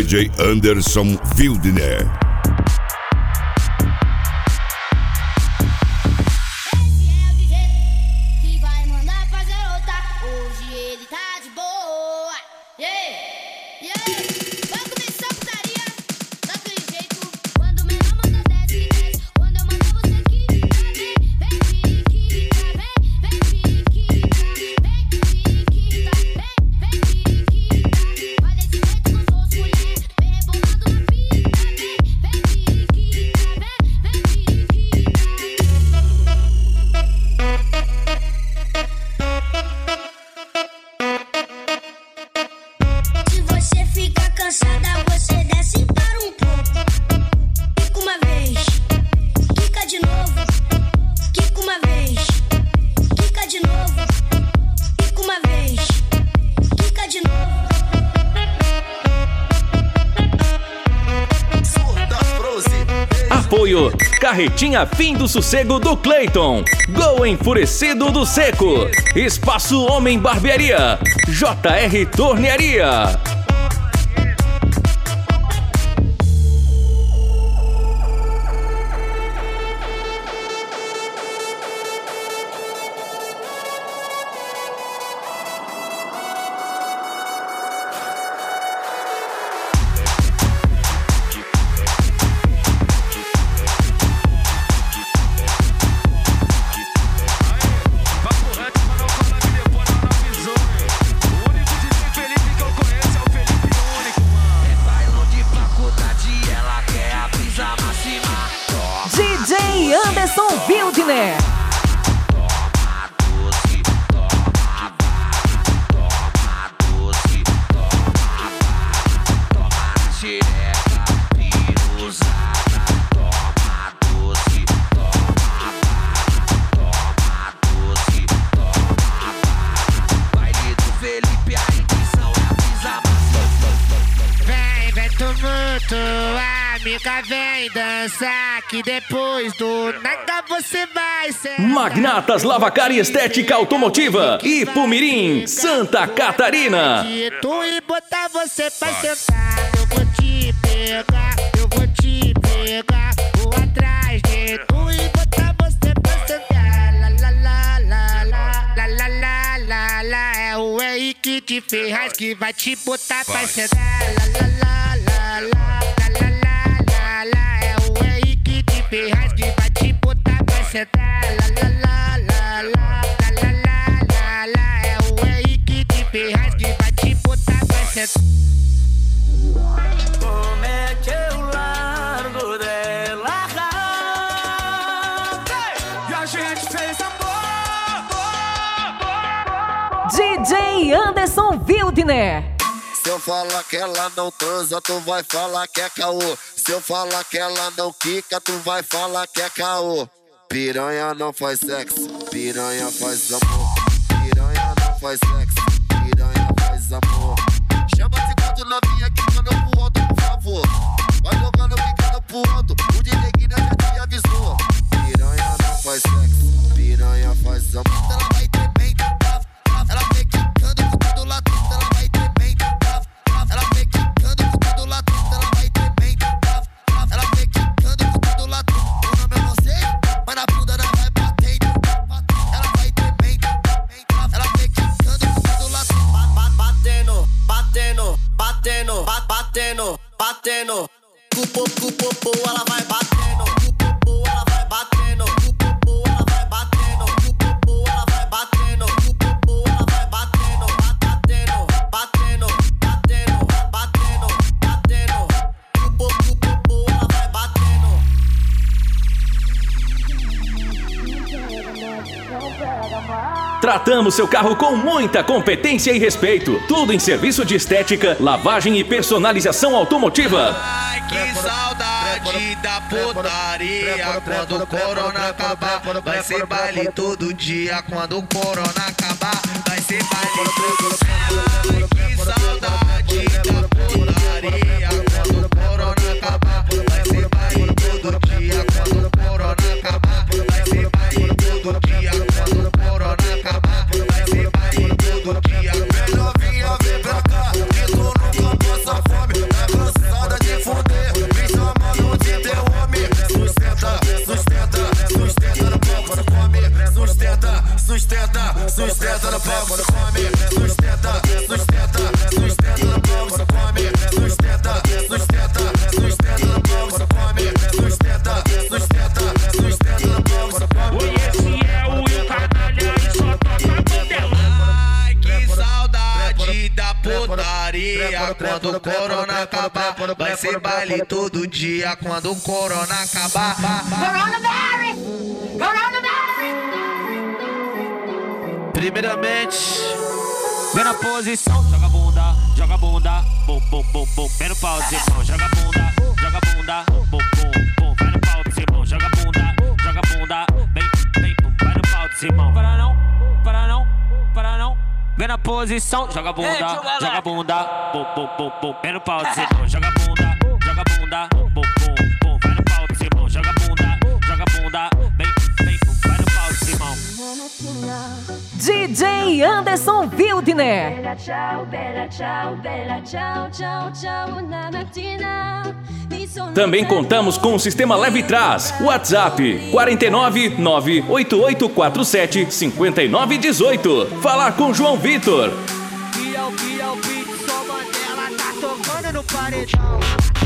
DJ Anderson Wildner. Apoio Carretinha Fim do Sossego do Cleiton, Gol Enfurecido do Seco, Espaço Homem Barbearia, JR Tornearia. DJ Anderson Wildner. Amiga, vem dançar que depois do nada você vai ser. Magnatas Lavacar e Estética Automotiva, Ipumirim, Santa Catarina. Tu e botar você pra sentar. Eu vou te pegar, eu vou te pegar. Vou atrás de tu e botar você pra sentar. La la la la la la la la la la. É o Henrique de Ferraz que vai te botar pra sentar. La la la la la. Ferraz que vai te botar pra sentar. La la la la la la la la la. É o Henrique de Ferraz que vai te botar pra sentar. Como é que eu largo dela? E a gente fez amor. DJ Anderson Wildner. Se eu falar que ela não transa, tu vai falar que é caô. Se eu falar que ela não quica, tu vai falar que é caô. Piranha não faz sexo, piranha faz amor. Piranha não faz sexo, piranha faz amor. Chama esse quatro novinha quicando pro alto, por favor. Vai jogando, quicando pro alto, o DJ Guina já te avisou. Piranha não faz sexo, piranha faz amor. Ela vai tremendo, ela vem quicando com tudo lá dentro. Ela vai tremendo, ela vem quicando com tudo lá dentro. Ela vai tremendo, ela vem quicando com tudo lá dentro. O nome eu não sei, mas na bunda ela vai batendo. Ela vai tremendo, ela vem quicando com tudo lá dentro. Batendo, batendo, batendo, batendo, batendo. Cu, ela vai batendo. Cu, ela vai batendo. Cu, ela vai batendo. Cu, ela vai batendo. Cu, ela vai batendo. Batendo, batendo, batendo, batendo, batendo. Cu, ela vai batendo. Tratamos seu carro com muita competência e respeito. Tudo em serviço de estética, lavagem e personalização automotiva. Ai, que saudade da putaria. Quando o corona acabar, vai ser baile todo dia. Quando o corona acabar, vai ser baile todo dia. Ai, que saudade da putaria. Quando o corona acabar, vai ser baile todo dia. Quando o corona acabar, vai ser baile todo dia. Quando o corona acabar, vai ser baile todo dia. Vem novinha, vem pra cá, que tu nunca passa fome. É você sustenta, sustenta no palco, come, sustenta, sustenta, sustenta no palco, come, sustenta, sustenta, sustenta no palco, come, sustenta, sustenta, sustenta no palco, come. Esse é o Canalha e só toca Mandela. Ai, que saudade da putaria. Quando o corona acabar, vai ser baile todo dia. Quando o corona acabar. Coronavirus! Coronavirus! Primeiramente, vem na posição, joga bunda, bum, bum, bum, bum. Vem no pau de mão, joga bunda, bum, bum, bum. Vai no pau de mão, joga bunda, vem, vem, bum. Vai no pau de mão. Para não, para não, para não. Vem na posição, joga bunda, bum, bum, bum, bum. Vem no pau de mão, joga bunda, bum, bum, bum. Vai no pau de mão, joga bunda, vem, vem, bum. Vai no pau de mão. DJ Anderson Wildner. Bella ciao, bella ciao, bella ciao, ciao, ciao, na mattina. Também contamos com o sistema Leve Trás. WhatsApp 49 98847 5918. Falar com João Vitor. Bial, Beat, só Mandela tá tocando no paredão.